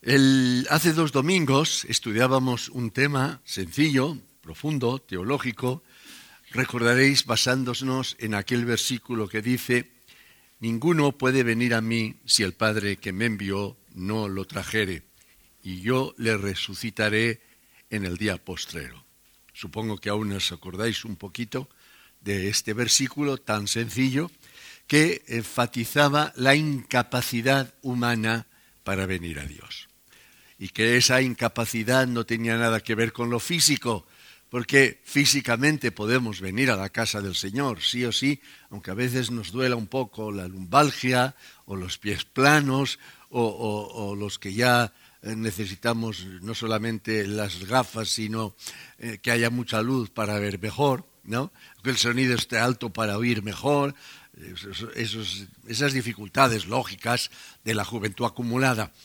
Hace 2 domingos estudiábamos un tema sencillo, profundo, teológico. Recordaréis basándonos en aquel versículo que dice: ninguno puede venir a mí si el Padre que me envió no lo trajere, y yo le resucitaré en el día postrero. Supongo que aún os acordáis un poquito de este versículo tan sencillo que enfatizaba la incapacidad humana para venir a Dios. Y que esa incapacidad no tenía nada que ver con lo físico, porque físicamente podemos venir a la casa del Señor, sí o sí, aunque a veces nos duela un poco la lumbalgia o los pies planos o los que ya necesitamos no solamente las gafas, sino que haya mucha luz para ver mejor, ¿no? Que el sonido esté alto para oír mejor, esas dificultades lógicas de la juventud acumulada.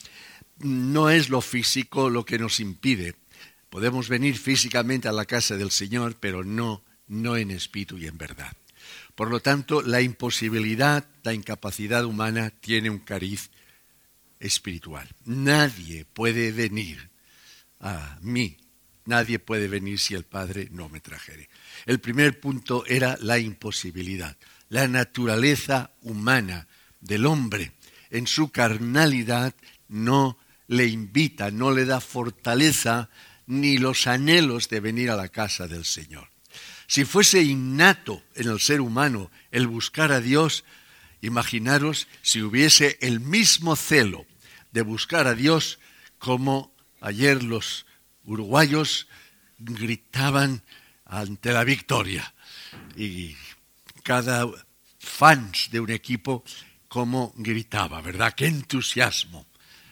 No es lo físico lo que nos impide. Podemos venir físicamente a la casa del Señor, pero no en espíritu y en verdad. Por lo tanto, la imposibilidad, la incapacidad humana tiene un cariz espiritual. Nadie puede venir a mí, nadie puede venir si el Padre no me trajere. El primer punto era la imposibilidad, la naturaleza humana del hombre en su carnalidad no le invita, no le da fortaleza ni los anhelos de venir a la casa del Señor. Si fuese innato en el ser humano el buscar a Dios, imaginaros si hubiese el mismo celo de buscar a Dios como ayer los uruguayos gritaban ante la victoria. Y cada fans de un equipo como gritaba, ¿verdad? ¡Qué entusiasmo!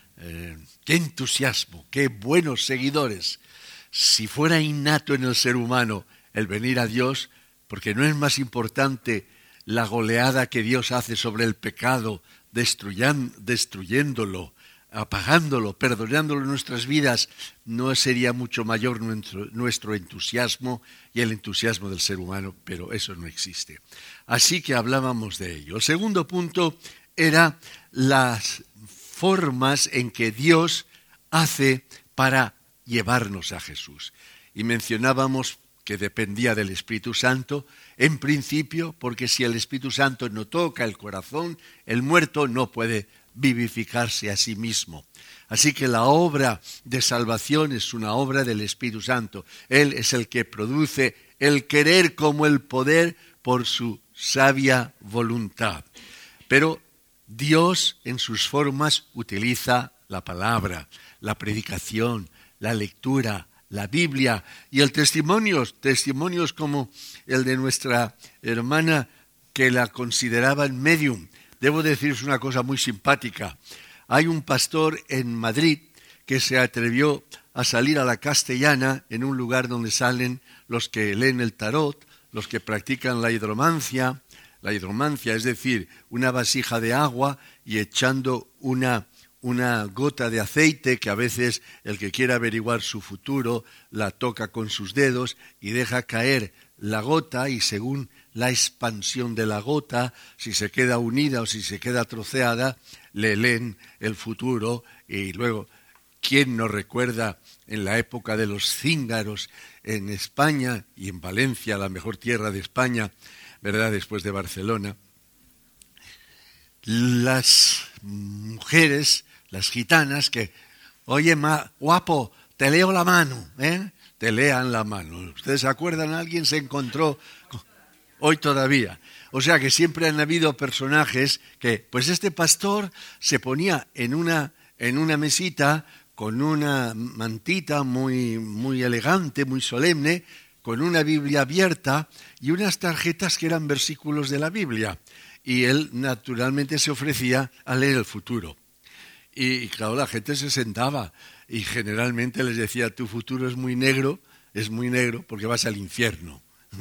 ¡Qué entusiasmo! ¡Qué buenos seguidores! Si fuera innato en el ser humano el venir a Dios, porque no es más importante la goleada que Dios hace sobre el pecado, destruyéndolo, apagándolo, perdonándolo en nuestras vidas, ¿no sería mucho mayor nuestro entusiasmo y el entusiasmo del ser humano? Pero eso no existe. Así que hablábamos de ello. El segundo punto era las formas en que Dios hace para llevarnos a Jesús. Y mencionábamos que dependía del Espíritu Santo, en principio, porque si el Espíritu Santo no toca el corazón, el muerto no puede vivificarse a sí mismo. Así que la obra de salvación es una obra del Espíritu Santo. Él es el que produce el querer como el poder por su sabia voluntad. Pero Dios en sus formas utiliza la palabra, la predicación, la lectura, la Biblia y el testimonios como el de nuestra hermana que la consideraban medium. Debo deciros una cosa muy simpática. Hay un pastor en Madrid que se atrevió a salir a la castellana en un lugar donde salen los que leen el tarot, los que practican la hidromancia, es decir, una vasija de agua y echando una gota de aceite que a veces el que quiera averiguar su futuro la toca con sus dedos y deja caer la gota y según la expansión de la gota, si se queda unida o si se queda troceada, le leen el futuro. Y luego, ¿quién nos recuerda en la época de los cíngaros en España y en Valencia, la mejor tierra de España, ¿verdad?, después de Barcelona? Las mujeres, las gitanas que, oye, guapo, te leo la mano, te lean la mano. ¿Ustedes se acuerdan? ¿Alguien se encontró hoy todavía? O sea que siempre han habido personajes que, pues este pastor se ponía en una mesita con una mantita muy elegante, muy solemne, con una Biblia abierta y unas tarjetas que eran versículos de la Biblia. Y él naturalmente se ofrecía a leer el futuro. Y claro, la gente se sentaba y generalmente les decía: tu futuro es muy negro porque vas al infierno.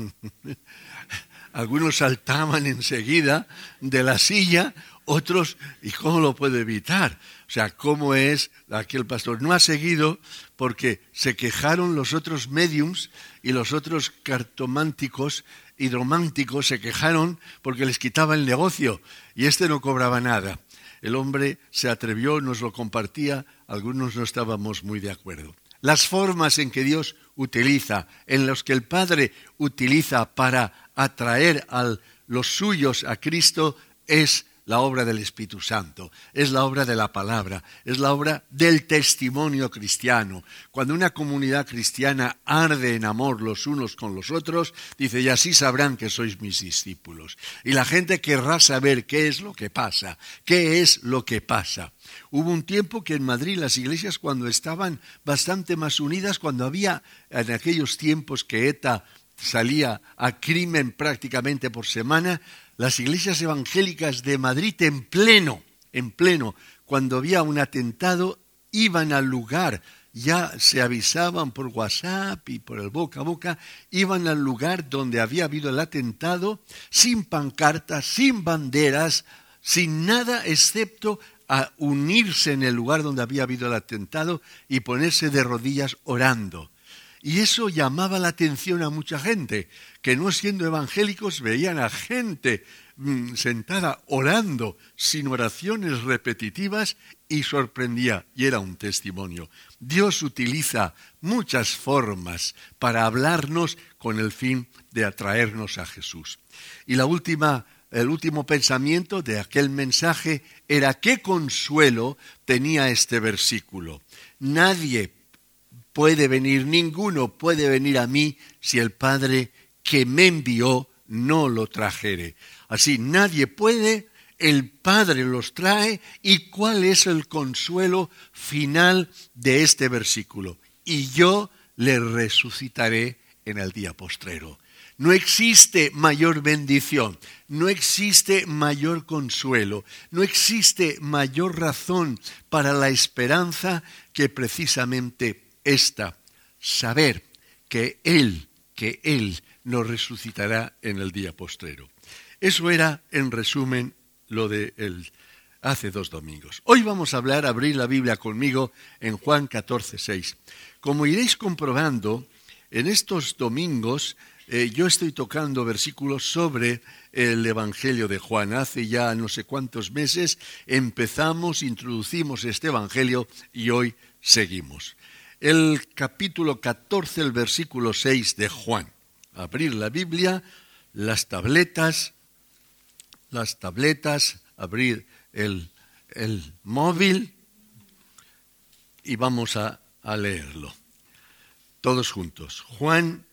Algunos saltaban enseguida de la silla, otros, ¿y cómo lo puedo evitar? O sea, ¿cómo es aquel pastor? No ha seguido porque se quejaron los otros médiums y los otros cartománticos, hidrománticos, se quejaron porque les quitaba el negocio y este no cobraba nada. el hombre se atrevió, nos lo compartía, algunos no estábamos muy de acuerdo. Las formas en que Dios utiliza, en las que el Padre utiliza para atraer a los suyos a Cristo, es la obra del Espíritu Santo, es la obra de la palabra, es la obra del testimonio cristiano. Cuando una comunidad cristiana arde en amor los unos con los otros, dice, y así sabrán que sois mis discípulos. Y la gente querrá saber qué es lo que pasa, qué es lo que pasa. Hubo un tiempo que en Madrid las iglesias, cuando estaban bastante más unidas, cuando había en aquellos tiempos que ETA salía a crimen prácticamente por semana, las iglesias evangélicas de Madrid en pleno, cuando había un atentado, iban al lugar, ya se avisaban por WhatsApp y por el boca a boca, iban al lugar donde había habido el atentado, sin pancartas, sin banderas, sin nada excepto a unirse en el lugar donde había habido el atentado y ponerse de rodillas orando. Y eso llamaba la atención a mucha gente, que no siendo evangélicos veían a gente sentada orando, sin oraciones repetitivas, y sorprendía, y era un testimonio. Dios utiliza muchas formas para hablarnos con el fin de atraernos a Jesús. Y el último pensamiento de aquel mensaje era qué consuelo tenía este versículo. Ninguno puede venir a mí si el Padre que me envió no lo trajere. Así, nadie puede, el Padre los trae. ¿Y cuál es el consuelo final de este versículo? Y yo le resucitaré en el día postrero. No existe mayor bendición, no existe mayor consuelo, no existe mayor razón para la esperanza que precisamente esta, saber que Él nos resucitará en el día postrero. Eso era, en resumen, lo de hace 2 domingos. Hoy vamos a abrir la Biblia conmigo en Juan 14:6. Como iréis comprobando, en estos domingos yo estoy tocando versículos sobre el Evangelio de Juan. Hace ya no sé cuántos meses introducimos este Evangelio y hoy seguimos. El capítulo 14, el versículo 6 de Juan. Abrir la Biblia, las tabletas, abrir el móvil y vamos a leerlo. Todos juntos. Juan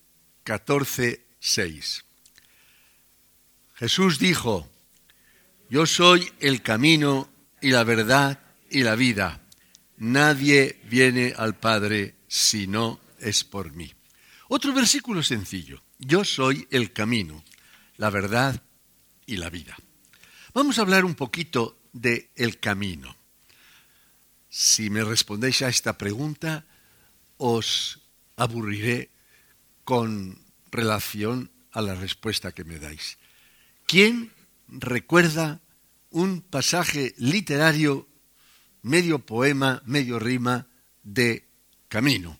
14:6. Jesús dijo, yo soy el camino y la verdad y la vida. Nadie viene al Padre si no es por mí. Otro versículo sencillo. Yo soy el camino, la verdad y la vida. Vamos a hablar un poquito de el camino. Si me respondéis a esta pregunta, os aburriré con relación a la respuesta que me dais. ¿Quién recuerda un pasaje literario, medio poema, medio rima, de camino?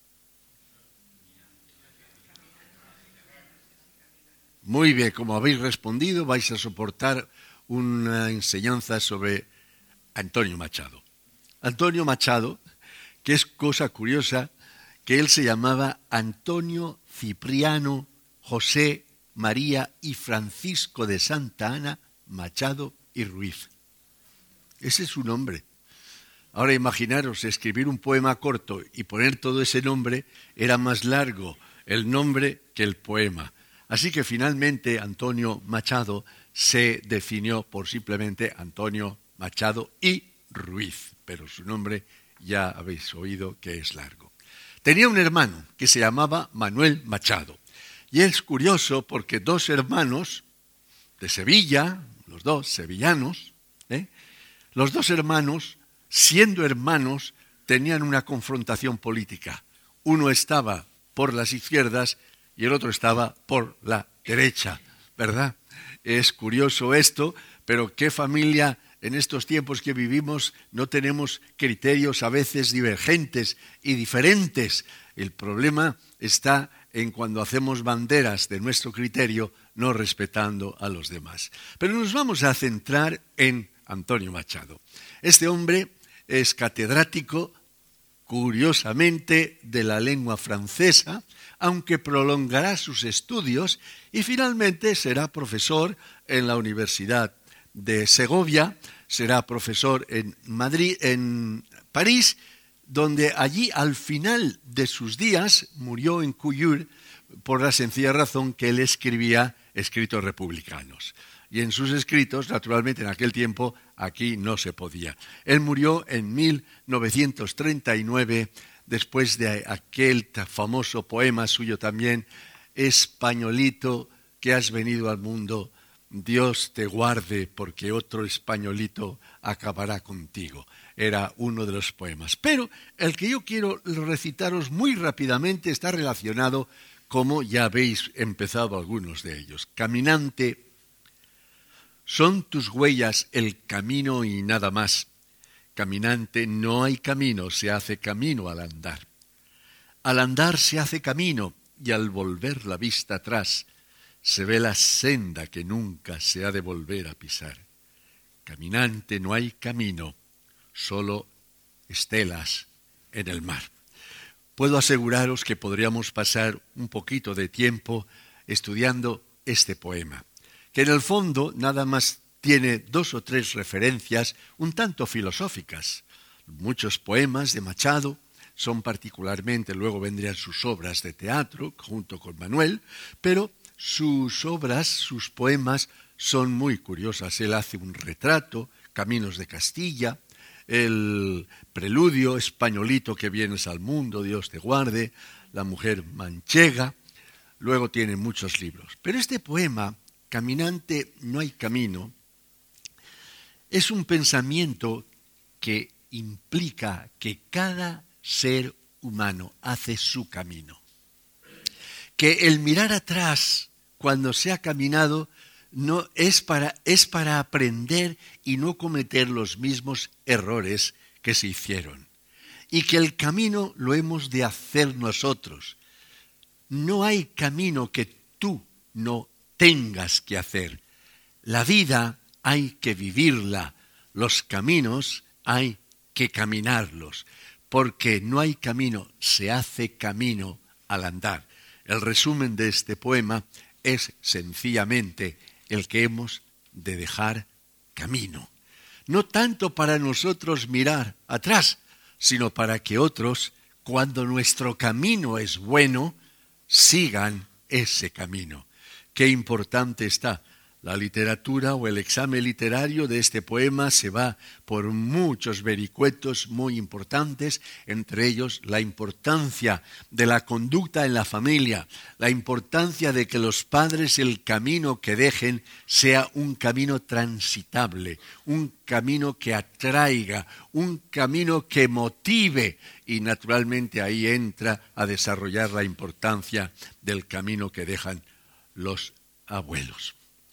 Muy bien, como habéis respondido, vais a soportar una enseñanza sobre Antonio Machado. Antonio Machado, que es cosa curiosa, que él se llamaba Antonio Cipriano José María y Francisco de Santa Ana Machado y Ruiz. Ese es su nombre. Ahora imaginaros, escribir un poema corto y poner todo ese nombre, era más largo el nombre que el poema. Así que finalmente Antonio Machado se definió por simplemente Antonio Machado y Ruiz, pero su nombre ya habéis oído que es largo. Tenía un hermano que se llamaba Manuel Machado. Y es curioso porque 2 hermanos de Sevilla, los 2 sevillanos, los 2 hermanos, siendo hermanos, tenían una confrontación política. Uno estaba por las izquierdas y el otro estaba por la derecha, ¿verdad? Es curioso esto, pero qué familia en estos tiempos que vivimos no tenemos criterios a veces divergentes y diferentes. El problema está en cuando hacemos banderas de nuestro criterio no respetando a los demás. Pero nos vamos a centrar en Antonio Machado. Este hombre es catedrático, curiosamente, de la lengua francesa, aunque prolongará sus estudios y finalmente será profesor en la Universidad de Segovia, será profesor en Madrid, en París, donde allí al final de sus días murió en Couillure por la sencilla razón que él escribía escritos republicanos. Y en sus escritos, naturalmente en aquel tiempo, aquí no se podía. Él murió en 1939, después de aquel famoso poema suyo también, Españolito, que has venido al mundo, Dios te guarde, porque otro españolito acabará contigo. Era uno de los poemas. Pero el que yo quiero recitaros muy rápidamente está relacionado, como ya habéis empezado algunos de ellos. Caminante, son tus huellas el camino y nada más. Caminante, no hay camino, se hace camino al andar. Al andar se hace camino y al volver la vista atrás se ve la senda que nunca se ha de volver a pisar. Caminante, no hay camino, solo estelas en el mar. Puedo aseguraros que podríamos pasar un poquito de tiempo estudiando este poema, que en el fondo nada más tiene 2 o 3 referencias un tanto filosóficas. Muchos poemas de Machado son particularmente, luego vendrían sus obras de teatro junto con Manuel, pero sus obras, sus poemas son muy curiosas. Él hace un retrato, Caminos de Castilla, el preludio, Españolito que vienes al mundo, Dios te guarde, La mujer manchega, luego tiene muchos libros. Pero este poema, Caminante, no hay camino, es un pensamiento que implica que cada ser humano hace su camino. Que el mirar atrás cuando se ha caminado no es para aprender y no cometer los mismos errores que se hicieron. Y que el camino lo hemos de hacer nosotros. No hay camino que tú no tengas que hacer. La vida hay que vivirla. Los caminos hay que caminarlos. Porque no hay camino, se hace camino al andar. El resumen de este poema es sencillamente el que hemos de dejar camino. No tanto para nosotros mirar atrás, sino para que otros, cuando nuestro camino es bueno, sigan ese camino. Qué importante está. La literatura o el examen literario de este poema se va por muchos vericuetos muy importantes, entre ellos la importancia de la conducta en la familia, la importancia de que los padres el camino que dejen sea un camino transitable, un camino que atraiga, un camino que motive y naturalmente ahí entra a desarrollar la importancia del camino que dejan los abuelos.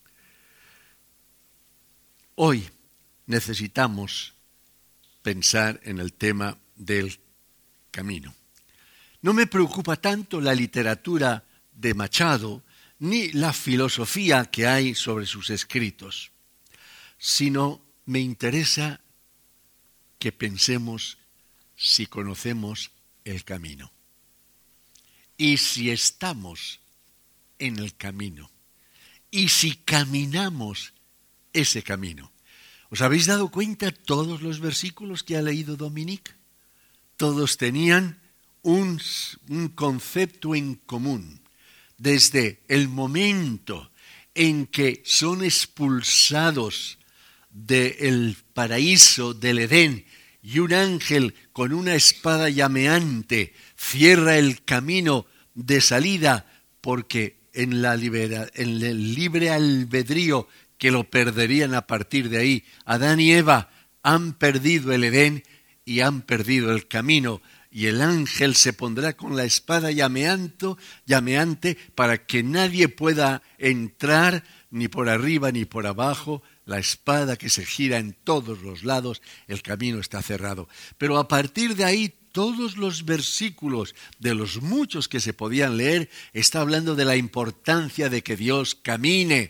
Hoy necesitamos pensar en el tema del camino. No me preocupa tanto la literatura de Machado ni la filosofía que hay sobre sus escritos, sino me interesa que pensemos si conocemos el camino y si estamos en el camino y si caminamos ese camino. ¿Os habéis dado cuenta todos los versículos que ha leído Dominique? Todos tenían un concepto en común. Desde el momento en que son expulsados del paraíso del Edén y un ángel con una espada llameante cierra el camino de salida porque en el libre albedrío que lo perderían a partir de ahí. Adán y Eva han perdido el Edén y han perdido el camino, y el ángel se pondrá con la espada llameante para que nadie pueda entrar ni por arriba ni por abajo. La espada que se gira en todos los lados, el camino está cerrado. Pero a partir de ahí, todos los versículos, de los muchos que se podían leer, está hablando de la importancia de que Dios camine,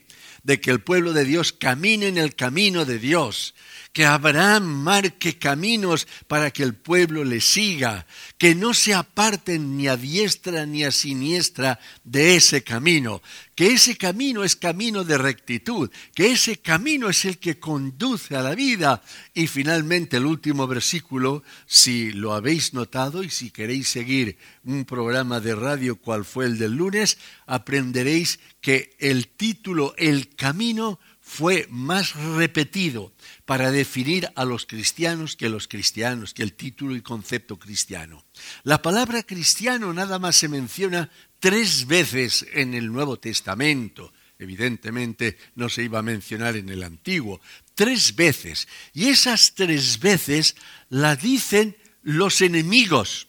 de que el pueblo de Dios camine en el camino de Dios, que Abraham marque caminos para que el pueblo le siga, que no se aparten ni a diestra ni a siniestra de ese camino, que ese camino es camino de rectitud, que ese camino es el que conduce a la vida. Y finalmente el último versículo, si lo habéis notado y si queréis seguir un programa de radio cual fue el del lunes, aprenderéis que el título El Camino fue más repetido para definir a los cristianos que el título y concepto cristiano. La palabra cristiano nada más se menciona 3 veces en el Nuevo Testamento. Evidentemente no se iba a mencionar en el Antiguo. 3 veces. Y esas 3 veces la dicen los enemigos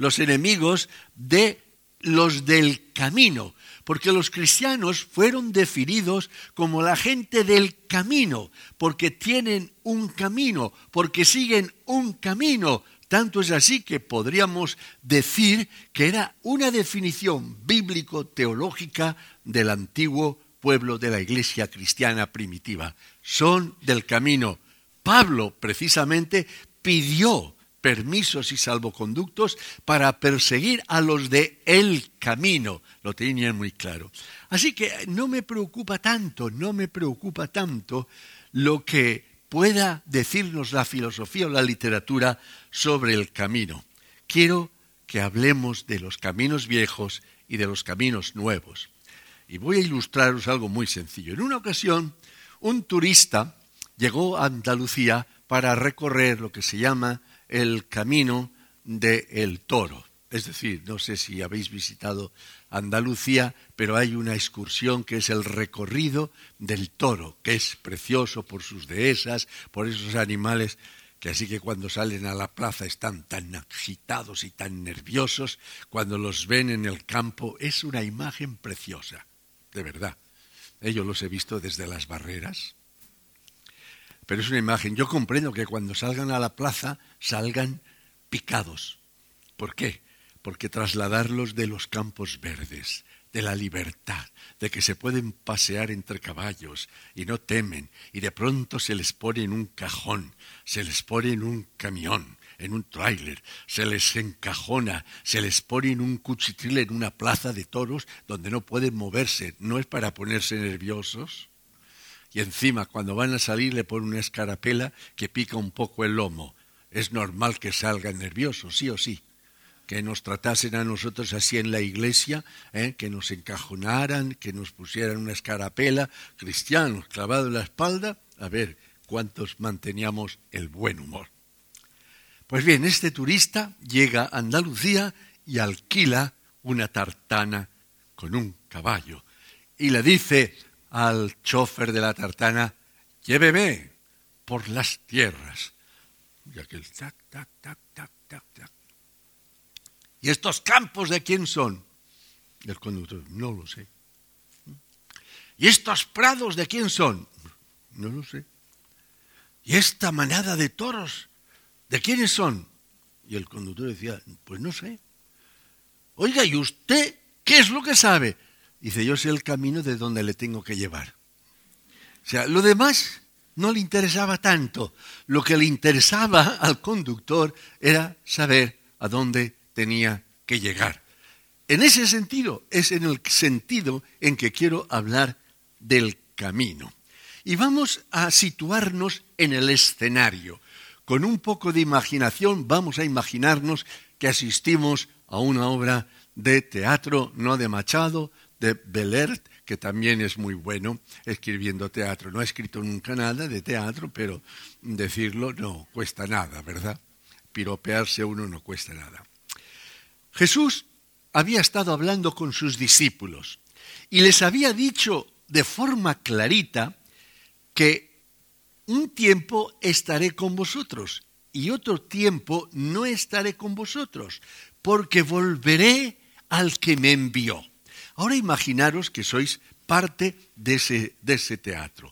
de los del camino. Porque los cristianos fueron definidos como la gente del camino, porque tienen un camino, porque siguen un camino. Tanto es así que podríamos decir que era una definición bíblico-teológica del antiguo pueblo de la iglesia cristiana primitiva. Son del camino. Pablo, precisamente, pidió permisos y salvoconductos para perseguir a los de el camino. Lo tenían muy claro. Así que no me preocupa tanto lo que pueda decirnos la filosofía o la literatura sobre el camino. Quiero que hablemos de los caminos viejos y de los caminos nuevos. Y voy a ilustraros algo muy sencillo. En una ocasión, un turista llegó a Andalucía para recorrer lo que se llama el camino del Toro. Es decir, no sé si habéis visitado Andalucía, pero hay una excursión que es el recorrido del toro, que es precioso por sus dehesas, por esos animales que así que cuando salen a la plaza están tan agitados y tan nerviosos, cuando los ven en el campo es una imagen preciosa, de verdad. Yo los he visto desde las barreras. Pero es una imagen. Yo comprendo que cuando salgan a la plaza, salgan picados. ¿Por qué? Porque trasladarlos de los campos verdes, de la libertad, de que se pueden pasear entre caballos y no temen, y de pronto se les pone en un cajón, se les pone en un camión, en un tráiler, se les encajona, se les pone en un cuchitril en una plaza de toros donde no pueden moverse. No es para ponerse nerviosos. Y encima, cuando van a salir, le ponen una escarapela que pica un poco el lomo. Es normal que salgan nerviosos, sí o sí. Que nos tratasen a nosotros así en la iglesia, que nos encajonaran, que nos pusieran una escarapela, cristianos clavados en la espalda, a ver cuántos manteníamos el buen humor. Pues bien, este turista llega a Andalucía y alquila una tartana con un caballo. Y le dice al chofer de la tartana: lléveme por las tierras. Y aquel tac, tac, tac, tac, tac, tac. ¿Y estos campos de quién son? Y el conductor: no lo sé. ¿Y estos prados de quién son? No lo sé. ¿Y esta manada de toros de quiénes son? Y el conductor decía: pues no sé. Oiga, ¿y usted qué es lo que sabe? Dice: yo sé el camino de donde le tengo que llevar. O sea, lo demás no le interesaba tanto. Lo que le interesaba al conductor era saber a dónde tenía que llegar. En ese sentido, es en el sentido en que quiero hablar del camino. Y vamos a situarnos en el escenario. Con un poco de imaginación vamos a imaginarnos que asistimos a una obra de teatro, no de Machado, de Belert, que también es muy bueno escribiendo teatro. No ha escrito nunca nada de teatro, pero decirlo no cuesta nada, ¿verdad? Piropearse uno no cuesta nada. Jesús había estado hablando con sus discípulos y les había dicho de forma clarita que un tiempo estaré con vosotros y otro tiempo no estaré con vosotros, porque volveré al que me envió. Ahora imaginaros que sois parte de ese teatro.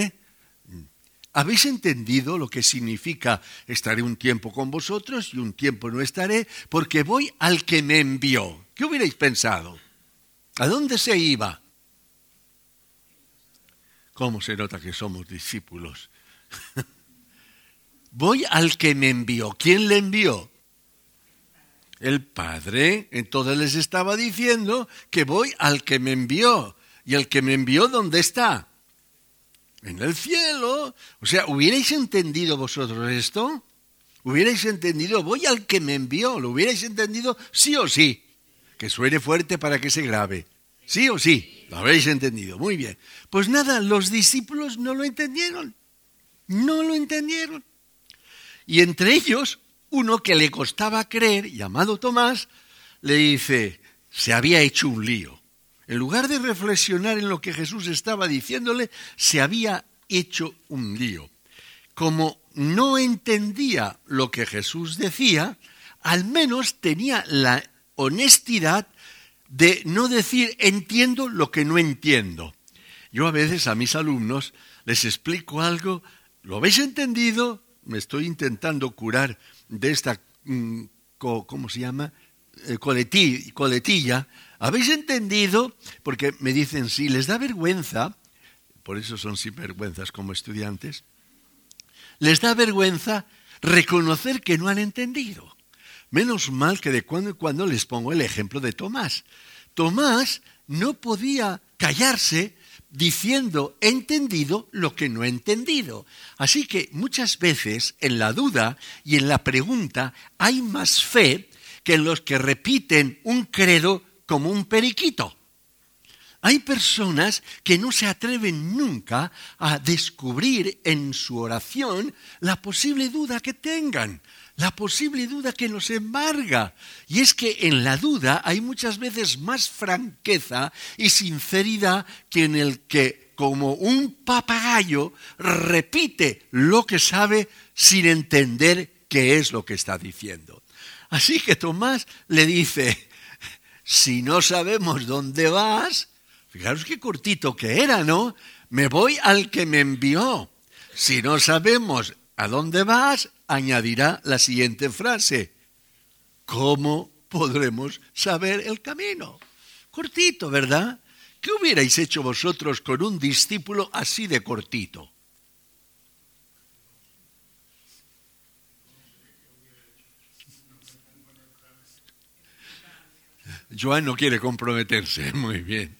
¿Habéis entendido lo que significa estaré un tiempo con vosotros y un tiempo no estaré? Porque voy al que me envió. ¿Qué hubierais pensado? ¿A dónde se iba? ¿Cómo se nota que somos discípulos? Voy al que me envió. ¿Quién le envió? El Padre. Entonces les estaba diciendo que voy al que me envió. ¿Y el que me envió dónde está? En el cielo. O sea, ¿hubierais entendido vosotros esto? ¿Hubierais entendido? Voy al que me envió. ¿Lo hubierais entendido sí o sí? Que suene fuerte para que se grabe. ¿Sí o sí? Lo habéis entendido. Muy bien. Pues nada, los discípulos no lo entendieron. No lo entendieron. Y entre ellos, uno que le costaba creer, llamado Tomás, le dice, se había hecho un lío. En lugar de reflexionar en lo que Jesús estaba diciéndole, se había hecho un lío. Como no entendía lo que Jesús decía, al menos tenía la honestidad de no decir entiendo lo que no entiendo. Yo a veces a mis alumnos les explico algo, ¿lo habéis entendido? Me estoy intentando curar de esta, ¿cómo se llama? Coletilla. ¿Habéis entendido? Porque me dicen, sí, les da vergüenza, por eso son sinvergüenzas como estudiantes, les da vergüenza reconocer que no han entendido. Menos mal que de cuando en cuando les pongo el ejemplo de Tomás. Tomás no podía callarse diciendo he entendido lo que no he entendido. Así que muchas veces en la duda y en la pregunta hay más fe que en los que repiten un credo como un periquito. Hay personas que no se atreven nunca a descubrir en su oración la posible duda que tengan, la posible duda que nos embarga. Y es que en la duda hay muchas veces más franqueza y sinceridad que en el que, como un papagayo, repite lo que sabe sin entender qué es lo que está diciendo. Así que Tomás le dice, si no sabemos dónde vas, fijaros qué cortito que era, ¿no? Me voy al que me envió. Si no sabemos a dónde vas, añadirá la siguiente frase. ¿Cómo podremos saber el camino? Cortito, ¿verdad? ¿Qué hubierais hecho vosotros con un discípulo así de cortito? Joan no quiere comprometerse, muy bien.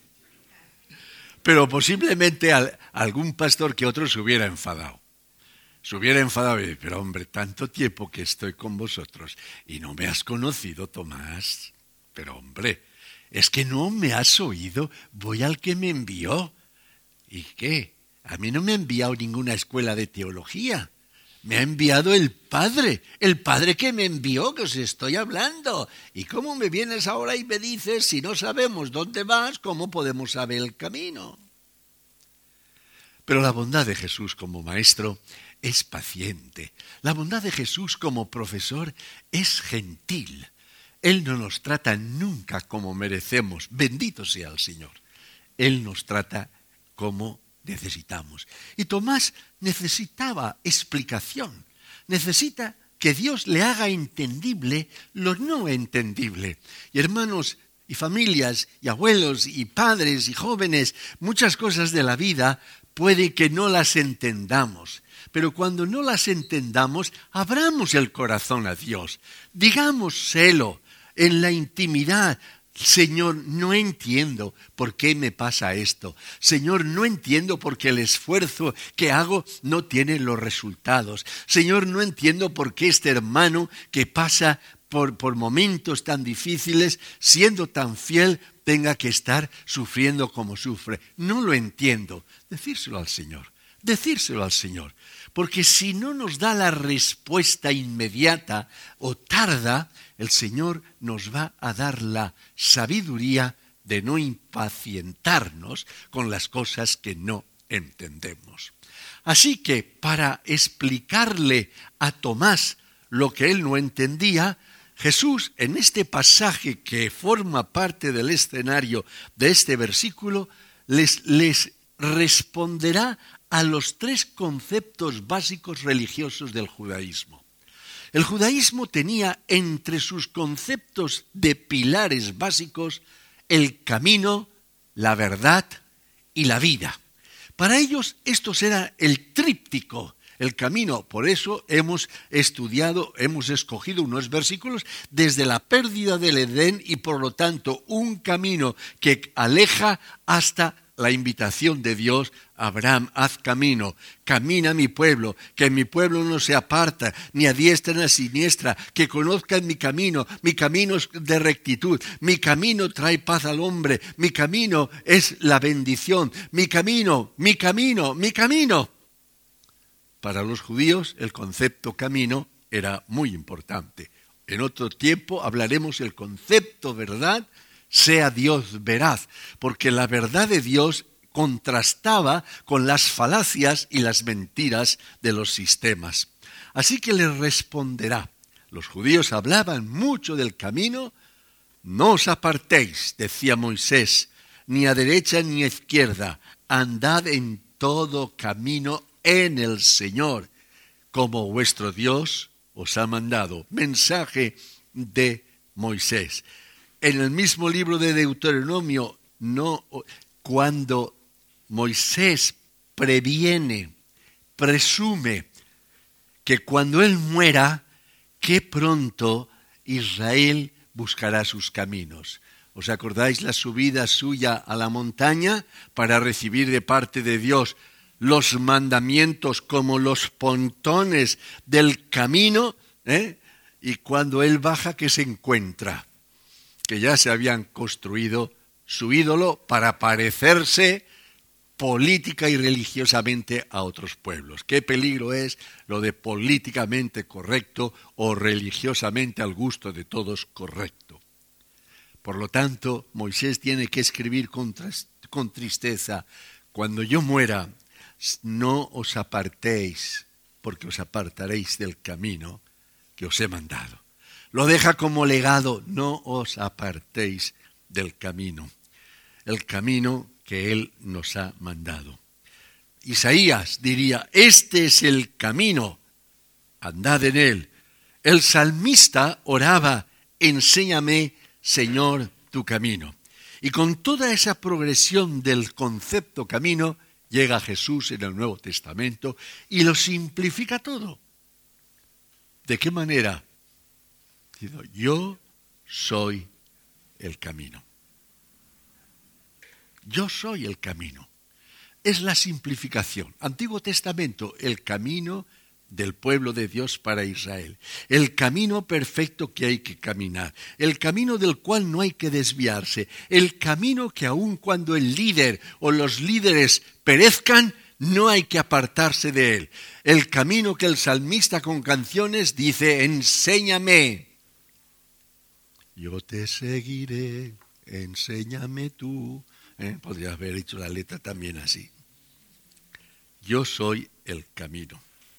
Pero posiblemente algún pastor que otro se hubiera enfadado. Se hubiera enfadado y dice, pero hombre, tanto tiempo que estoy con vosotros y no me has conocido, Tomás. Pero hombre, es que no me has oído, voy al que me envió. ¿Y qué? A mí no me ha enviado ninguna escuela de teología. Me ha enviado el Padre que me envió, que os estoy hablando. ¿Y cómo me vienes ahora y me dices, si no sabemos dónde vas, cómo podemos saber el camino? Pero la bondad de Jesús como maestro es paciente. La bondad de Jesús como profesor es gentil. Él no nos trata nunca como merecemos. Bendito sea el Señor. Él nos trata como necesitamos. Y Tomás necesitaba explicación. Necesita que Dios le haga entendible lo no entendible. Y hermanos y familias y abuelos y padres y jóvenes, muchas cosas de la vida puede que no las entendamos. Pero cuando no las entendamos, abramos el corazón a Dios. Digámoselo en la intimidad. Señor, no entiendo por qué me pasa esto. Señor, no entiendo por qué el esfuerzo que hago no tiene los resultados. Señor, no entiendo por qué este hermano que pasa por momentos tan difíciles, siendo tan fiel, tenga que estar sufriendo como sufre. No lo entiendo. Decírselo al Señor. Decírselo al Señor. Porque si no nos da la respuesta inmediata o tarda, el Señor nos va a dar la sabiduría de no impacientarnos con las cosas que no entendemos. Así que para explicarle a Tomás lo que él no entendía, Jesús en este pasaje que forma parte del escenario de este versículo les responderá a los tres conceptos básicos religiosos del judaísmo. El judaísmo tenía entre sus conceptos de pilares básicos el camino, la verdad y la vida. Para ellos esto era el tríptico, el camino. Por eso hemos escogido unos versículos desde la pérdida del Edén y por lo tanto un camino que aleja hasta la invitación de Dios. Abraham, haz camino, camina mi pueblo, que mi pueblo no se aparta ni a diestra ni a siniestra, que conozcan mi camino es de rectitud, mi camino trae paz al hombre, mi camino es la bendición, mi camino. Para los judíos el concepto camino era muy importante. En otro tiempo hablaremos el concepto verdad, sea Dios veraz, porque la verdad de Dios contrastaba con las falacias y las mentiras de los sistemas. Así que les responderá. Los judíos hablaban mucho del camino. No os apartéis, decía Moisés, ni a derecha ni a izquierda. Andad en todo camino en el Señor, como vuestro Dios os ha mandado. Mensaje de Moisés. En el mismo libro de Deuteronomio, cuando Moisés presume que cuando él muera, que pronto Israel buscará sus caminos. ¿Os acordáis la subida suya a la montaña para recibir de parte de Dios los mandamientos como los pontones del camino? Y cuando él baja, ¿qué se encuentra? Que ya se habían construido su ídolo para parecerse política y religiosamente a otros pueblos. ¿Qué peligro es lo de políticamente correcto o religiosamente al gusto de todos correcto? Por lo tanto, Moisés tiene que escribir con tristeza: cuando yo muera, no os apartéis, porque os apartaréis del camino que os he mandado. Lo deja como legado: no os apartéis del camino, el camino que Él nos ha mandado. Isaías diría: este es el camino, andad en él. El salmista oraba: enséñame, Señor, tu camino. Y con toda esa progresión del concepto camino, llega Jesús en el Nuevo Testamento y lo simplifica todo. ¿De qué manera? Yo soy el camino. Yo soy el camino. Es la simplificación. Antiguo Testamento, el camino del pueblo de Dios para Israel. El camino perfecto que hay que caminar. El camino del cual no hay que desviarse. El camino que aun cuando el líder o los líderes perezcan, no hay que apartarse de él. El camino que el salmista con canciones dice: enséñame. Yo te seguiré, enséñame tú. Podría haber hecho la letra también así. Yo soy el camino.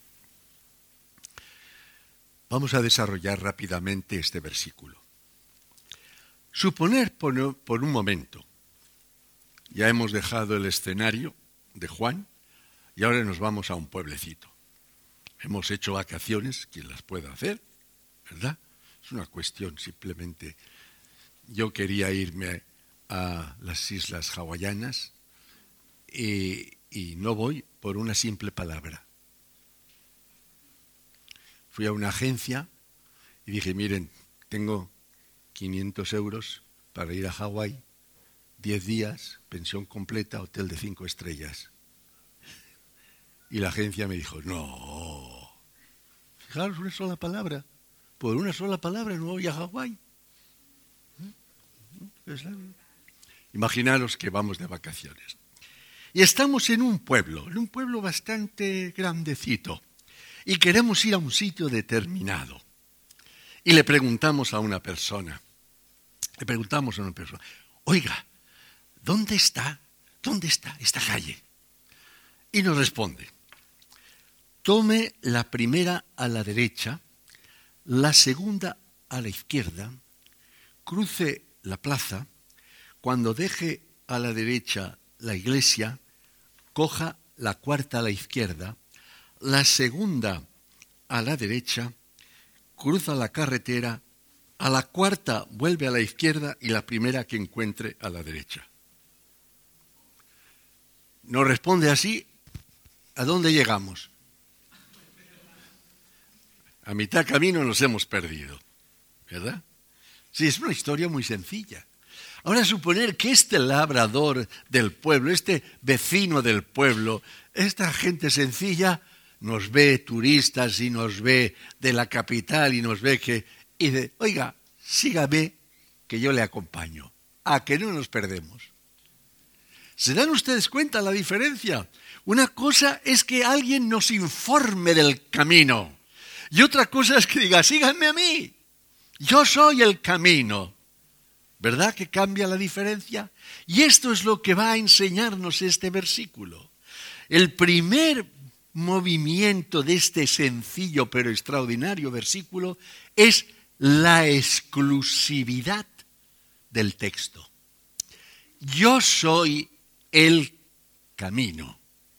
Vamos a desarrollar rápidamente este versículo. Suponer por un momento, ya hemos dejado el escenario de Juan y ahora nos vamos a un pueblecito. Hemos hecho vacaciones, quien las pueda hacer, ¿verdad? Es una cuestión simplemente. Yo quería irme a las islas hawaianas y no voy por una simple palabra. Fui a una agencia y dije: miren, tengo 500 euros para ir a Hawái, 10 días, pensión completa, hotel de 5 estrellas. Y la agencia me dijo: no. Fijaros, una sola palabra. Por una sola palabra no voy a Hawái. Imaginaros que vamos de vacaciones. Y estamos en un pueblo bastante grandecito. Y queremos ir a un sitio determinado. Y le preguntamos a una persona. Oiga, ¿dónde está esta calle? Y nos responde: tome la primera a la derecha, la segunda a la izquierda, cruce la plaza, cuando deje a la derecha la iglesia, coja la cuarta a la izquierda, la segunda a la derecha, cruza la carretera, a la cuarta vuelve a la izquierda y la primera que encuentre a la derecha. nos responde así, ¿a dónde llegamos? A mitad camino nos hemos perdido, ¿verdad? Sí, es una historia muy sencilla. Ahora, suponer que este labrador del pueblo, este vecino del pueblo, esta gente sencilla, nos ve turistas y nos ve de la capital y nos ve y dice, oiga, sígame que yo le acompaño, a que no nos perdemos. ¿Se dan ustedes cuenta la diferencia? Una cosa es que alguien nos informe del camino y otra cosa es que diga, síganme a mí, yo soy el camino. ¿Verdad que cambia la diferencia? Y esto es lo que va a enseñarnos este versículo. El primer movimiento de este sencillo pero extraordinario versículo es la exclusividad del texto. Yo soy el camino.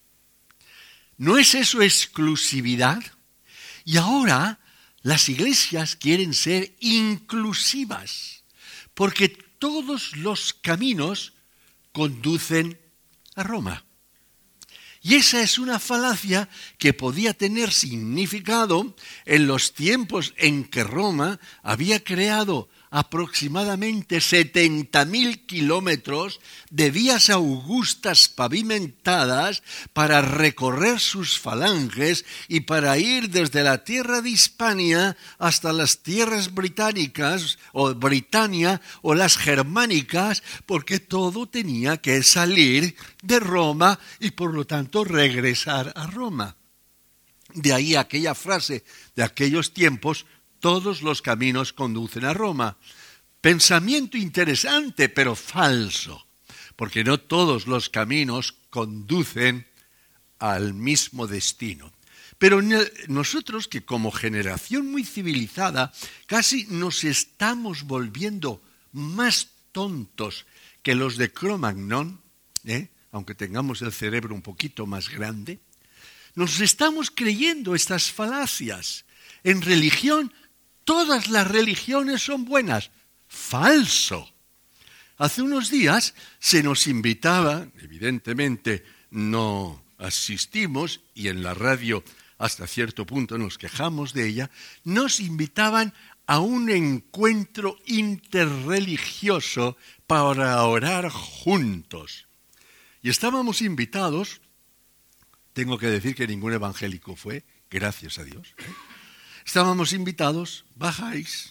¿No es eso exclusividad? Y ahora las iglesias quieren ser inclusivas, porque todos los caminos conducen a Roma. Y esa es una falacia que podía tener significado en los tiempos en que Roma había creado aproximadamente 70.000 kilómetros de vías augustas pavimentadas para recorrer sus falanges y para ir desde la tierra de Hispania hasta las tierras británicas o Britania o las germánicas, porque todo tenía que salir de Roma y por lo tanto regresar a Roma. De ahí aquella frase de aquellos tiempos, todos los caminos conducen a Roma. Pensamiento interesante, pero falso, porque no todos los caminos conducen al mismo destino. Pero nosotros, que como generación muy civilizada, casi nos estamos volviendo más tontos que los de Cro-Magnon, aunque tengamos el cerebro un poquito más grande, nos estamos creyendo estas falacias. En religión, todas las religiones son buenas. Falso. Hace unos días se nos invitaba, evidentemente no asistimos y en la radio hasta cierto punto nos quejamos de ella, nos invitaban a un encuentro interreligioso para orar juntos. Y estábamos invitados, tengo que decir que ningún evangélico fue, gracias a Dios. Estábamos invitados bajáis,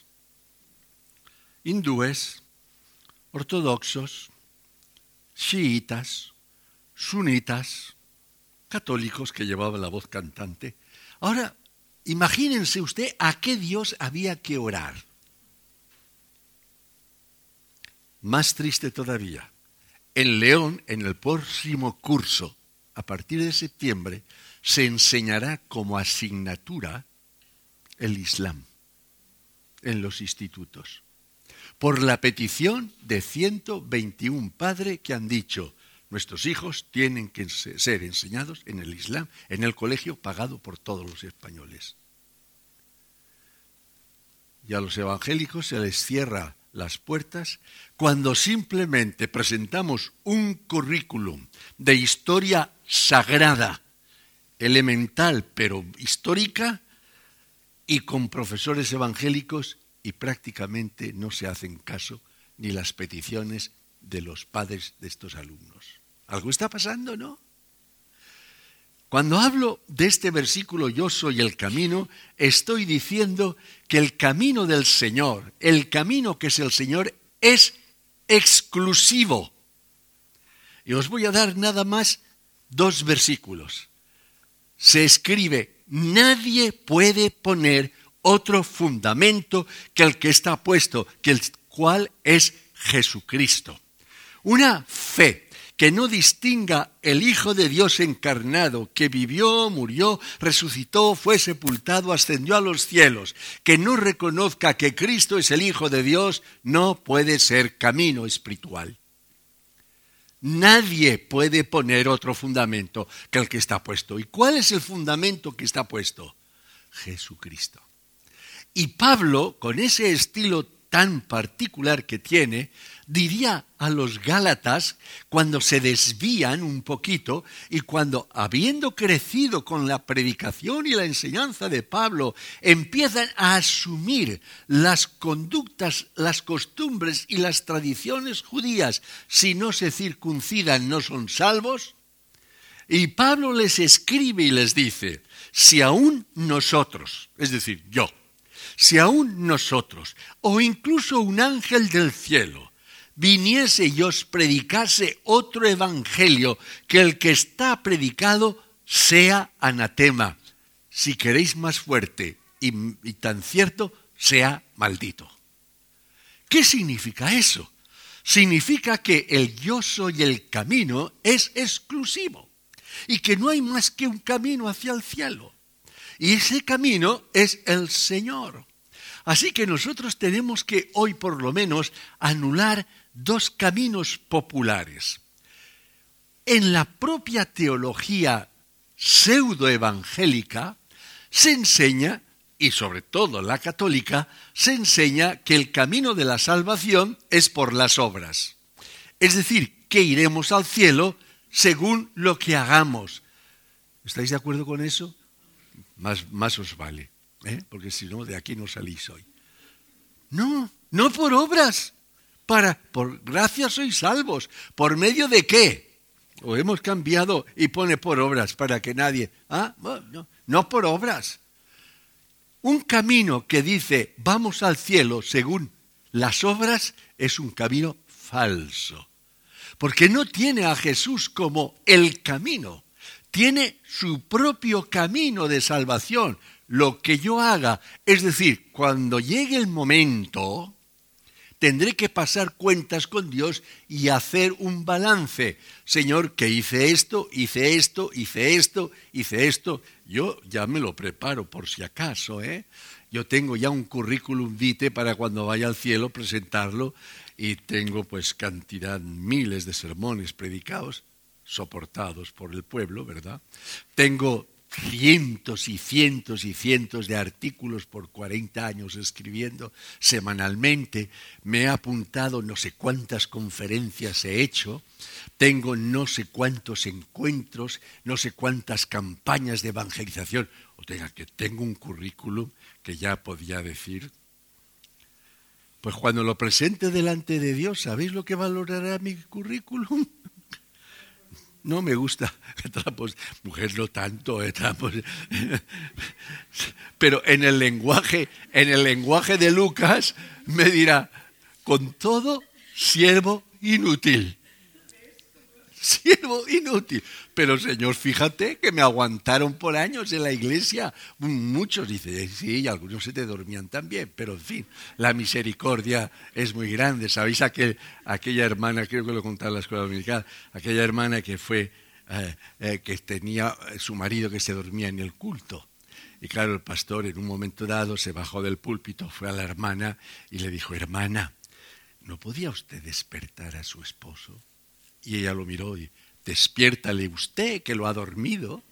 hindúes, ortodoxos, chiitas, sunitas, católicos que llevaban la voz cantante. Ahora, imagínense usted a qué Dios había que orar. Más triste todavía, en León, en el próximo curso, a partir de septiembre, se enseñará como asignatura el Islam en los institutos. Por la petición de 121 padres que han dicho, nuestros hijos tienen que ser enseñados en el Islam, en el colegio pagado por todos los españoles. Y a los evangélicos se les cierra las puertas cuando simplemente presentamos un currículum de historia sagrada, elemental pero histórica, y con profesores evangélicos, y prácticamente no se hacen caso ni las peticiones de los padres de estos alumnos. Algo está pasando, ¿no? Cuando hablo de este versículo, yo soy el camino, estoy diciendo que el camino del Señor, el camino que es el Señor, es exclusivo. Y os voy a dar nada más 2 versículos. Se escribe, nadie puede poner otro fundamento que el que está puesto, que el cual es Jesucristo. Una fe que no distinga el Hijo de Dios encarnado, que vivió, murió, resucitó, fue sepultado, ascendió a los cielos, que no reconozca que Cristo es el Hijo de Dios, no puede ser camino espiritual. Nadie puede poner otro fundamento que el que está puesto. ¿Y cuál es el fundamento que está puesto? Jesucristo. Y Pablo, con ese estilo tan particular que tiene, diría a los Gálatas, cuando se desvían un poquito y cuando, habiendo crecido con la predicación y la enseñanza de Pablo, empiezan a asumir las conductas, las costumbres y las tradiciones judías, si no se circuncidan no son salvos. Y Pablo les escribe y les dice, si aún nosotros, es decir, yo, si aún nosotros, o incluso un ángel del cielo, viniese y os predicase otro evangelio que el que está predicado, sea anatema. Si queréis más fuerte y tan cierto, sea maldito. ¿Qué significa eso? Significa que el yo soy el camino es exclusivo y que no hay más que un camino hacia el cielo. Y ese camino es el Señor. Así que nosotros tenemos que hoy por lo menos anular dos caminos populares. En la propia teología pseudoevangélica se enseña, y sobre todo la católica, se enseña que el camino de la salvación es por las obras. Es decir, que iremos al cielo según lo que hagamos. ¿Estáis de acuerdo con eso? Más os vale, porque si no, de aquí no salís hoy. No por obras. Por gracia sois salvos. ¿Por medio de qué? O hemos cambiado y pone por obras para que nadie... No por obras. Un camino que dice vamos al cielo según las obras es un camino falso. Porque no tiene a Jesús como el camino. Tiene su propio camino de salvación. Lo que yo haga, es decir, cuando llegue el momento, tendré que pasar cuentas con Dios y hacer un balance. Señor, que hice esto. Yo ya me lo preparo por si acaso, Yo tengo ya un currículum vitae para cuando vaya al cielo presentarlo y tengo pues cantidad, miles de sermones predicados, soportados por el pueblo, ¿verdad? Tengo cientos y cientos y cientos de artículos por 40 años escribiendo semanalmente. Me he apuntado no sé cuántas conferencias he hecho. Tengo no sé cuántos encuentros, no sé cuántas campañas de evangelización. Que tengo un currículum que ya podía decir. Pues cuando lo presente delante de Dios, ¿sabéis lo que valorará mi currículum? No me gusta, pues, mujer no tanto, pero en el lenguaje de Lucas me dirá, con todo, siervo inútil. Siervo inútil. Pero Señor, fíjate que me aguantaron por años en la iglesia. Muchos dicen, sí, y algunos se te dormían también. Pero en fin, la misericordia es muy grande. ¿Sabéis aquella hermana, creo que lo contaba en la escuela dominical, aquella hermana que fue, que tenía su marido que se dormía en el culto? Y claro, el pastor en un momento dado se bajó del púlpito, fue a la hermana y le dijo, hermana, ¿no podía usted despertar a su esposo? Y ella lo miró y, despiértale usted que lo ha dormido.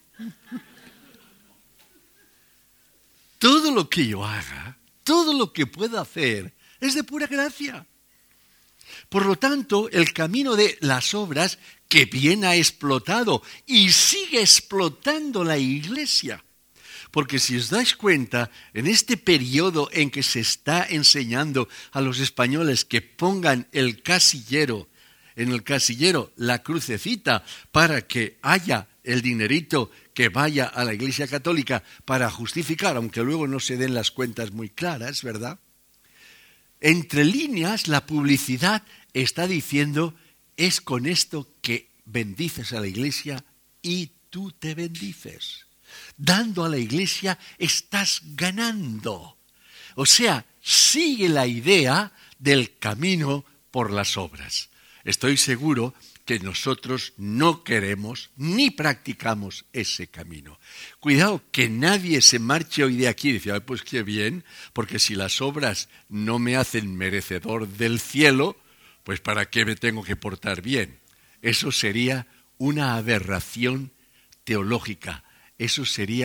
Todo lo que yo haga, todo lo que pueda hacer, es de pura gracia. Por lo tanto, el camino de las obras que bien ha explotado y sigue explotando la Iglesia. Porque si os dais cuenta, en este periodo en que se está enseñando a los españoles que pongan en el casillero la crucecita para que haya el dinerito que vaya a la Iglesia Católica para justificar, aunque luego no se den las cuentas muy claras, ¿verdad? Entre líneas, la publicidad está diciendo, es con esto que bendices a la Iglesia y tú te bendices. Dando a la Iglesia estás ganando. O sea, sigue la idea del camino por las obras. Estoy seguro que nosotros no queremos ni practicamos ese camino. Cuidado que nadie se marche hoy de aquí y dice, pues qué bien, porque si las obras no me hacen merecedor del cielo, pues ¿para qué me tengo que portar bien? Eso sería una aberración teológica, eso sería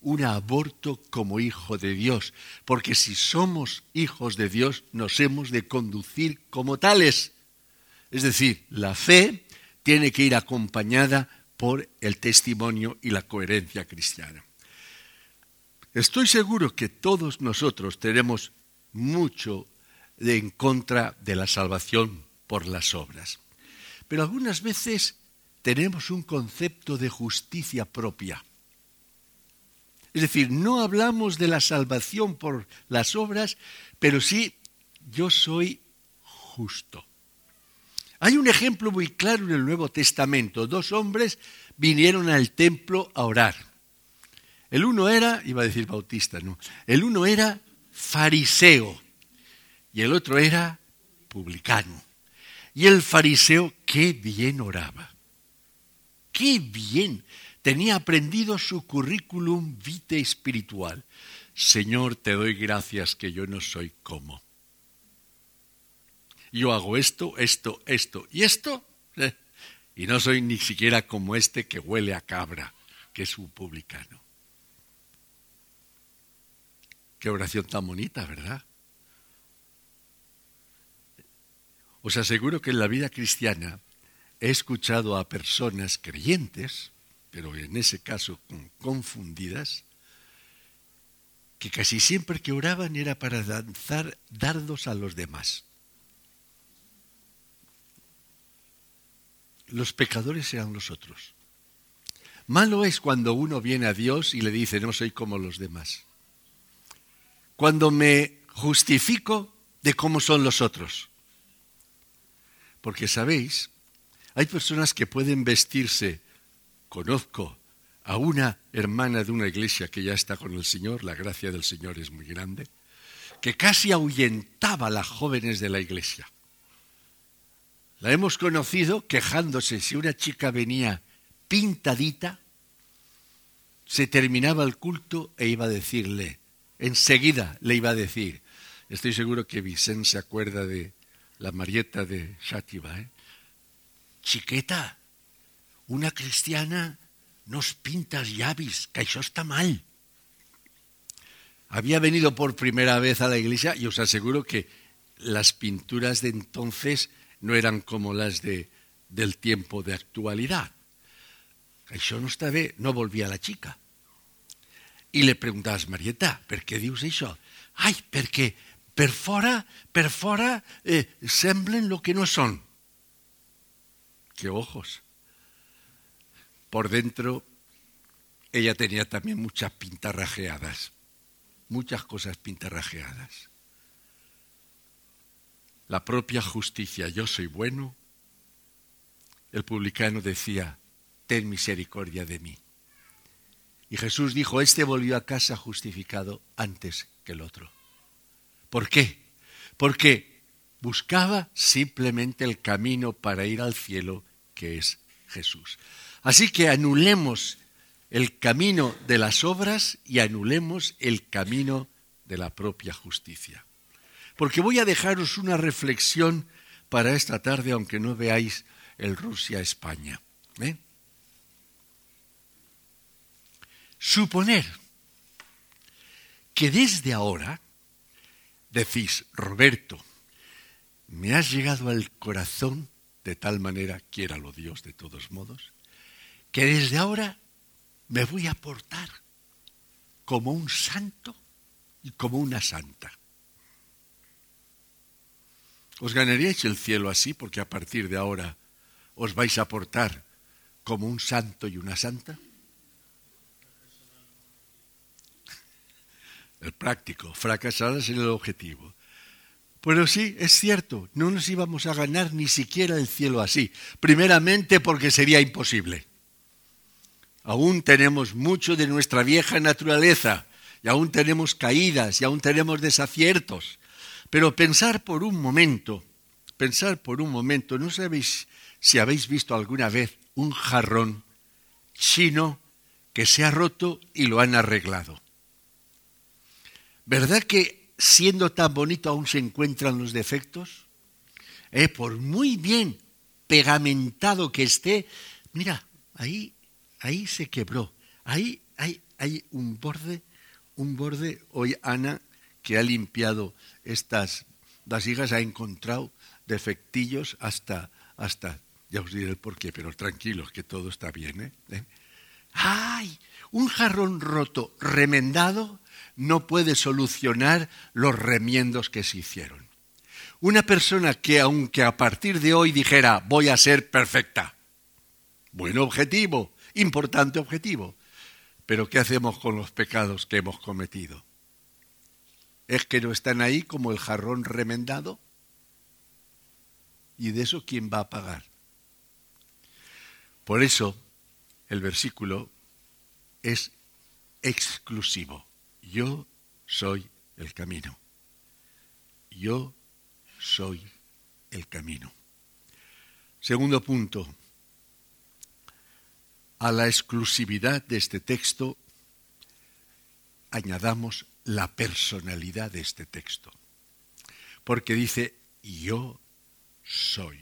un aborto como hijo de Dios, porque si somos hijos de Dios nos hemos de conducir como tales. Es decir, la fe tiene que ir acompañada por el testimonio y la coherencia cristiana. Estoy seguro que todos nosotros tenemos mucho en contra de la salvación por las obras, pero algunas veces tenemos un concepto de justicia propia. Es decir, no hablamos de la salvación por las obras, pero sí, yo soy justo. Hay un ejemplo muy claro en el Nuevo Testamento. 2 hombres vinieron al templo a orar. El uno era, iba a decir bautista, no. El uno era fariseo y el otro era publicano. Y el fariseo, qué bien oraba. ¡Qué bien! Tenía aprendido su currículum vitae espiritual. Señor, te doy gracias que yo no soy como. Yo hago esto y esto, y no soy ni siquiera como este que huele a cabra, que es un publicano. Qué oración tan bonita, ¿verdad? Os aseguro que en la vida cristiana he escuchado a personas creyentes, pero en ese caso confundidas, que casi siempre que oraban era para lanzar dardos a los demás. Los pecadores eran los otros. Malo es cuando uno viene a Dios y le dice, no soy como los demás. Cuando me justifico de cómo son los otros. Porque, ¿sabéis? Hay personas que pueden vestirse. Conozco a una hermana de una iglesia que ya está con el Señor, la gracia del Señor es muy grande, que casi ahuyentaba a las jóvenes de la iglesia. La hemos conocido quejándose si una chica venía pintadita, se terminaba el culto e iba a decirle, enseguida le iba a decir, estoy seguro que Vicente se acuerda de la Marieta de Xàtiva, chiqueta, una cristiana no es pintas llavis, que això está mal. Había venido por primera vez a la iglesia y os aseguro que las pinturas de entonces no eran como las del tiempo de actualidad. Això no està bé, no volvía la chica. Y le preguntabas, Marieta, ¿per què dius això? Ai, perquè per fora semblen lo que no son. ¡Qué ojos! Por dentro, ella tenía también muchas pintarrajeadas, muchas cosas pintarrajeadas. La propia justicia, yo soy bueno. El publicano decía, ten misericordia de mí. Y Jesús dijo, este volvió a casa justificado antes que el otro. ¿Por qué? Porque buscaba simplemente el camino para ir al cielo, que es Jesús. Así que anulemos el camino de las obras y anulemos el camino de la propia justicia. Porque voy a dejaros una reflexión para esta tarde, aunque no veáis el Rusia-España. Suponer que desde ahora decís, Roberto, me has llegado al corazón de tal manera, quiéralo Dios de todos modos, que desde ahora me voy a portar como un santo y como una santa. Os ganaríais el cielo así, porque a partir de ahora os vais a portar como un santo y una santa. El práctico, fracasarás en el objetivo. Pero sí, es cierto, no nos íbamos a ganar ni siquiera el cielo así. Primeramente porque sería imposible. Aún tenemos mucho de nuestra vieja naturaleza, y aún tenemos caídas, y aún tenemos desaciertos. Pero pensar por un momento, ¿no sabéis si habéis visto alguna vez un jarrón chino que se ha roto y lo han arreglado? ¿Verdad que siendo tan bonito aún se encuentran los defectos? Por muy bien pegamentado que esté, mira, ahí se quebró, ahí hay un borde. Hoy Ana, que ha limpiado estas vasijas, ha encontrado defectillos hasta, ya os diré el porqué, pero tranquilos, que todo está bien, ¿eh? ¡Ay! Un jarrón roto, remendado, no puede solucionar los remiendos que se hicieron. Una persona que, aunque a partir de hoy dijera, voy a ser perfecta, buen objetivo, importante objetivo, pero ¿qué hacemos con los pecados que hemos cometido? ¿Es que no están ahí como el jarrón remendado? ¿Y de eso quién va a pagar? Por eso el versículo es exclusivo. Yo soy el camino. Yo soy el camino. Segundo punto. A la exclusividad de este texto añadamos la personalidad de este texto. Porque dice, yo soy.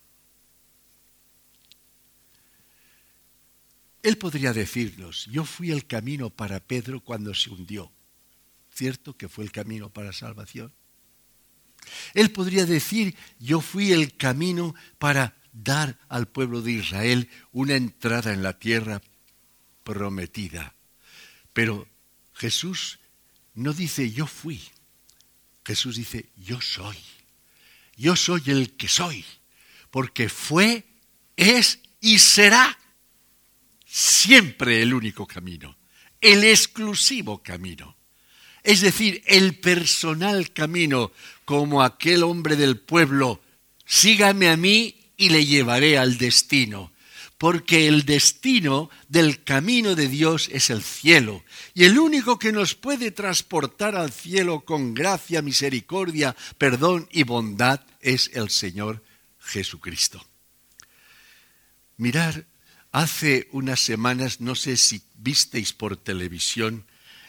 Él podría decirnos, yo fui el camino para Pedro cuando se hundió. ¿Cierto que fue el camino para salvación? Él podría decir, yo fui el camino para dar al pueblo de Israel una entrada en la tierra prometida. Pero Jesús no dice yo fui. Jesús dice yo soy. Yo soy el que soy. Porque fue, es y será siempre el único camino. El exclusivo camino. Es decir, el personal camino, como aquel hombre del pueblo, sígame a mí y le llevaré al destino, porque el destino del camino de Dios es el cielo, y el único que nos puede transportar al cielo con gracia, misericordia, perdón y bondad es el Señor Jesucristo. Mirad, hace unas semanas, no sé si visteis por televisión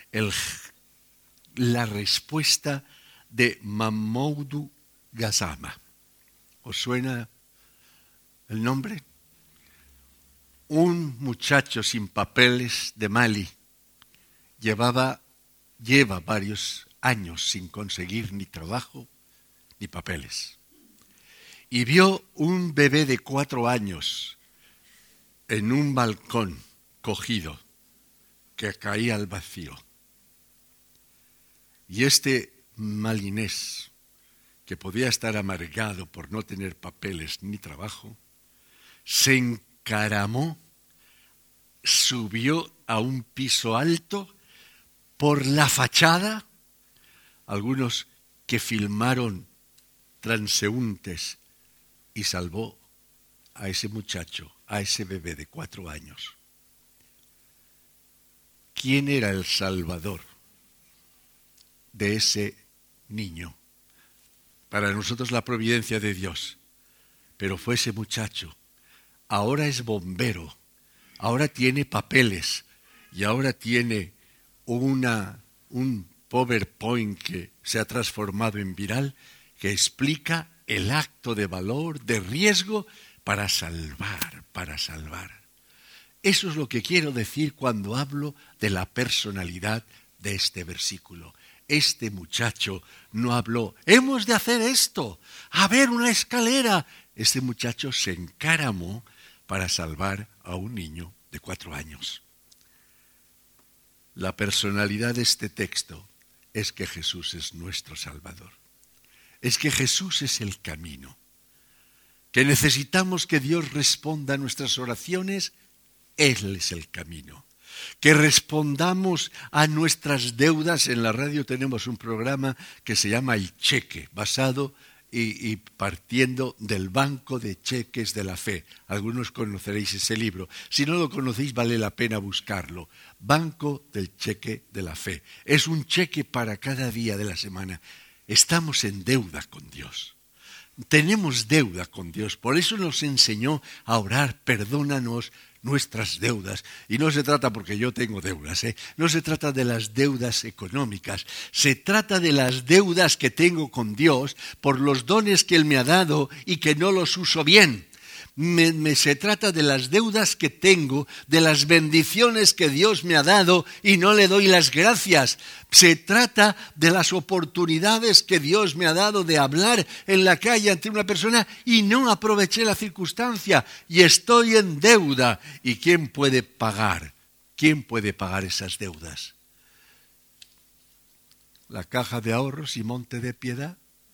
la respuesta de Mahmoud Gassama. ¿Os suena el nombre? Un muchacho sin papeles de Mali lleva varios años sin conseguir ni trabajo ni papeles. Y vio un bebé de 4 años en un balcón cogido que caía al vacío. Y este malinés, que podía estar amargado por no tener papeles ni trabajo, se encaramó, subió a un piso alto por la fachada, algunos que filmaron transeúntes, y salvó a ese muchacho, a ese bebé de 4 años. ¿Quién era el salvador de ese niño? Para nosotros la providencia de Dios, pero fue ese muchacho. Ahora es bombero, ahora tiene papeles y ahora tiene un PowerPoint que se ha transformado en viral, que explica el acto de valor, de riesgo para salvar. Eso es lo que quiero decir cuando hablo de la personalidad de este versículo. Este muchacho no habló, hemos de hacer esto, a ver una escalera. Este muchacho se encaramó para salvar a un niño de 4 años. La personalidad de este texto es que Jesús es nuestro Salvador. Es que Jesús es el camino. Que necesitamos que Dios responda a nuestras oraciones, Él es el camino. Que respondamos a nuestras deudas. En la radio tenemos un programa que se llama El Cheque, basado y partiendo del Banco de Cheques de la Fe. Algunos conoceréis ese libro. Si no lo conocéis, vale la pena buscarlo. Banco del Cheque de la Fe. Es un cheque para cada día de la semana. Estamos en deuda con Dios. Tenemos deuda con Dios. Por eso nos enseñó a orar, perdónanos nuestras deudas. Y no se trata porque yo tengo deudas, no se trata de las deudas económicas, se trata de las deudas que tengo con Dios por los dones que Él me ha dado y que no los uso bien. Se trata de las deudas que tengo, de las bendiciones que Dios me ha dado y no le doy las gracias. Se trata de las oportunidades que Dios me ha dado de hablar en la calle ante una persona y no aproveché la circunstancia y estoy en deuda. ¿Y quién puede pagar? ¿Quién puede pagar esas deudas? ¿La Caja de Ahorros y Monte de Piedad?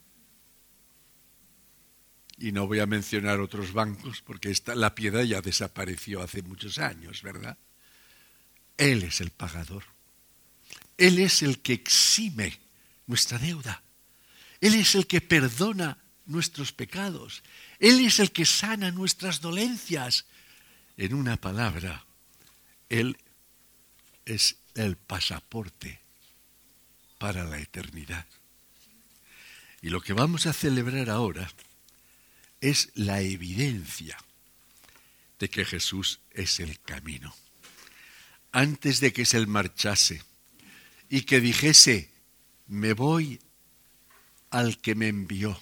Y no voy a mencionar otros bancos porque la Piedad ya desapareció hace muchos años, ¿verdad? Él es el pagador. Él es el que exime nuestra deuda. Él es el que perdona nuestros pecados. Él es el que sana nuestras dolencias. En una palabra, Él es el pasaporte para la eternidad. Y lo que vamos a celebrar ahora es la evidencia de que Jesús es el camino. Antes de que se marchase y que dijese, me voy al que me envió,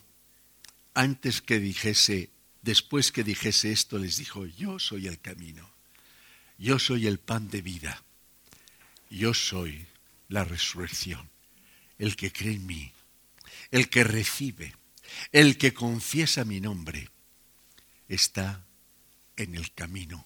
después que dijese esto, les dijo, yo soy el camino, yo soy el pan de vida, yo soy la resurrección. El que cree en mí, el que recibe, el que confiesa mi nombre, está en el camino.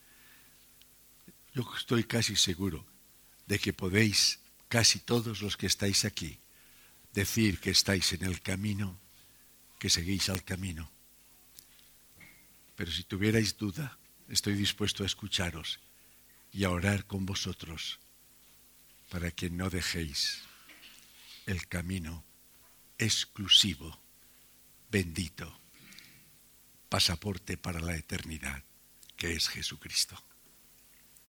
Yo estoy casi seguro de que podéis, casi todos los que estáis aquí, decir que estáis en el camino, que seguís al camino. Pero si tuvierais duda, estoy dispuesto a escucharos y a orar con vosotros para que no dejéis el camino exclusivo, bendito, pasaporte para la eternidad, que es Jesucristo.